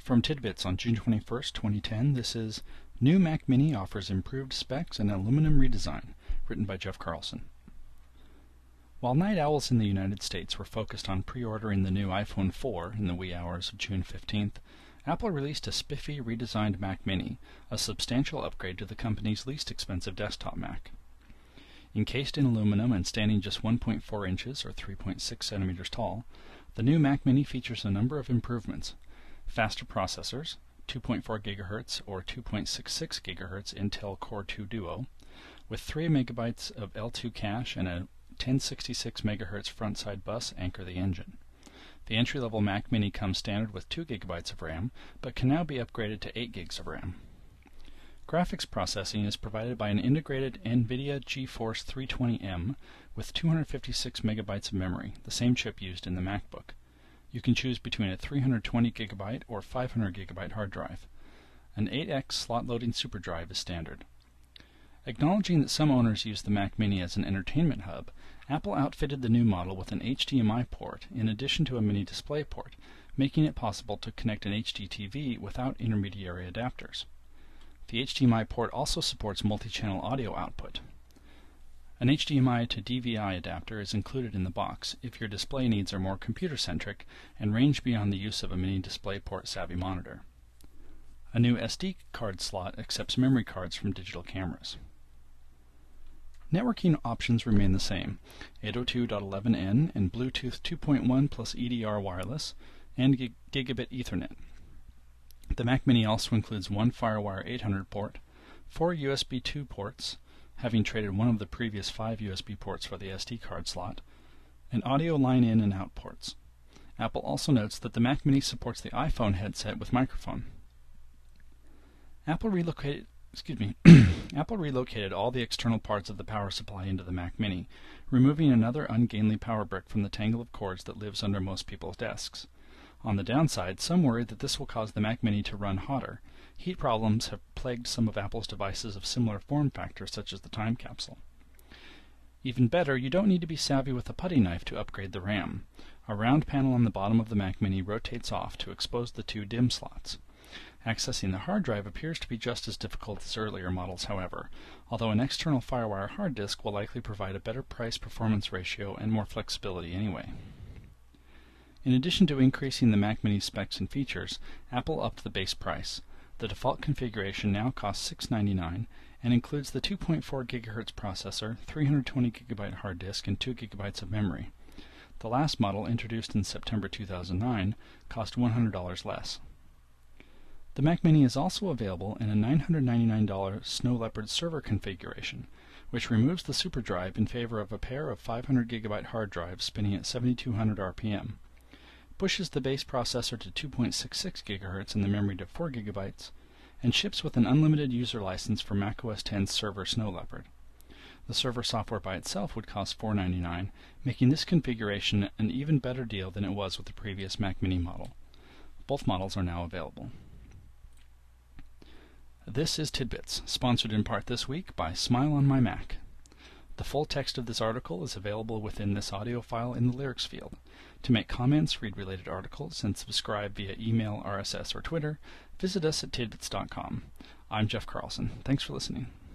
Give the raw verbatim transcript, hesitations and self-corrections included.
From Tidbits on June twenty-first, twenty ten, this is New Mac Mini Offers Improved Specs and Aluminum Redesign, written by Jeff Carlson. While night owls in the United States were focused on pre-ordering the new iPhone four in the wee hours of June fifteenth, Apple released a spiffy, redesigned Mac Mini, a substantial upgrade to the company's least expensive desktop Mac. Encased in aluminum and standing just one point four inches or three point six centimeters tall, the new Mac Mini features a number of improvements. Faster processors, two point four gigahertz or two point six six gigahertz Intel Core two Duo, with three megabytes of L two cache and a ten sixty-six megahertz front-side bus anchor the engine. The entry-level Mac Mini comes standard with two gigabytes of RAM, but can now be upgraded to eight gigs of RAM. Graphics processing is provided by an integrated NVIDIA GeForce three twenty M with two hundred fifty-six megabytes of memory, the same chip used in the MacBook. You can choose between a three hundred twenty gigabyte or five hundred gigabyte hard drive. An eight X slot-loading SuperDrive is standard. Acknowledging that some owners use the Mac Mini as an entertainment hub, Apple outfitted the new model with an H D M I port in addition to a mini display port, making it possible to connect an H D T V without intermediary adapters. The H D M I port also supports multi-channel audio output. An H D M I to D V I adapter is included in the box if your display needs are more computer-centric and range beyond the use of a mini DisplayPort savvy monitor. A new S D card slot accepts memory cards from digital cameras. Networking options remain the same: eight oh two dot eleven n and Bluetooth two point one plus E D R wireless and gig gigabit Ethernet. The Mac Mini also includes one FireWire eight hundred port, four U S B two ports, having traded one of the previous five U S B ports for the S D card slot, and audio line in and out ports. Apple also notes that the Mac Mini supports the iPhone headset with microphone. Apple relocated, excuse me, Apple relocated all the external parts of the power supply into the Mac Mini, removing another ungainly power brick from the tangle of cords that lives under most people's desks. On the downside, some worry that this will cause the Mac Mini to run hotter. Heat problems have plagued some of Apple's devices of similar form factor, such as the Time Capsule. Even better, you don't need to be savvy with a putty knife to upgrade the RAM. A round panel on the bottom of the Mac Mini rotates off to expose the two DIMM slots. Accessing the hard drive appears to be just as difficult as earlier models, however, although an external FireWire hard disk will likely provide a better price-performance ratio and more flexibility anyway. In addition to increasing the Mac Mini specs and features, Apple upped the base price. The default configuration now costs six hundred ninety-nine dollars and includes the two point four gigahertz processor, three hundred twenty gigabyte hard disk, and two gigabytes of memory. The last model, introduced in September two thousand nine, cost one hundred dollars less. The Mac Mini is also available in a nine hundred ninety-nine dollars Snow Leopard server configuration, which removes the SuperDrive in favor of a pair of five hundred gigabyte hard drives spinning at seventy-two hundred R P M. Pushes the base processor to two point six six gigahertz and the memory to four gigabytes, and ships with an unlimited user license for macOS ten's server Snow Leopard. The server software by itself would cost four hundred ninety-nine dollars, making this configuration an even better deal than it was with the previous Mac Mini model. Both models are now available. This is Tidbits, sponsored in part this week by Smile on My Mac. The full text of this article is available within this audio file in the lyrics field. To make comments, read related articles, and subscribe via email, R S S, or Twitter, visit us at tidbits dot com. I'm Jeff Carlson. Thanks for listening.